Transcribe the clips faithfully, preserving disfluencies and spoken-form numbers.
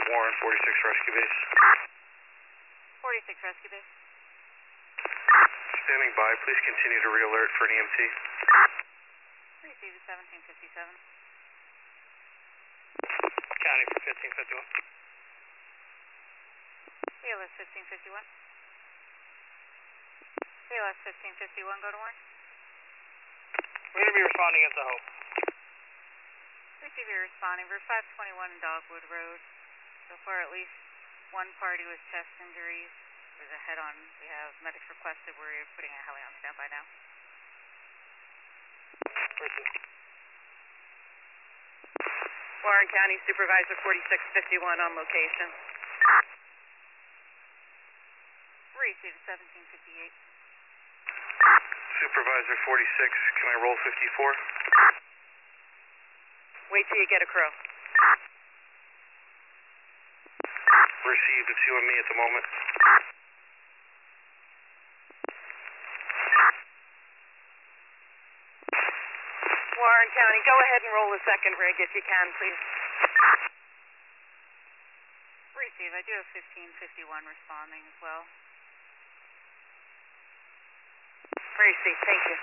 Warren, forty-six Rescue Base. forty-six Rescue Base. Standing by, please continue to re-alert for an E M T. Received seventeen fifty-seven. County for fifteen fifty-one. B L S fifteen fifty-one. B L S fifteen fifty-one, go to Warren. We're going to be responding at the Hope. Receive your responding. Route five twenty-one Dogwood Road. So far, at least one party with chest injuries. There's a head-on. We have medics requested. We're putting a heli on standby now. Warren County Supervisor forty-six fifty-one on location. Received seventeen fifty-eight. Supervisor forty-six, can I roll fifty-four? Wait till you get a crew. Received, it's you and me at the moment. Warren County, go ahead and roll the second rig if you can, please. Receive, I do have fifteen fifty-one responding as well. Receive, thank you.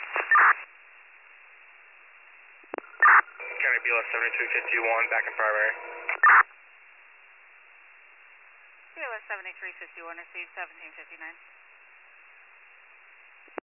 County B L S seventy-two fifty-one, back in primary. B L S seventy-three fifty-one, received seventeen fifty-nine.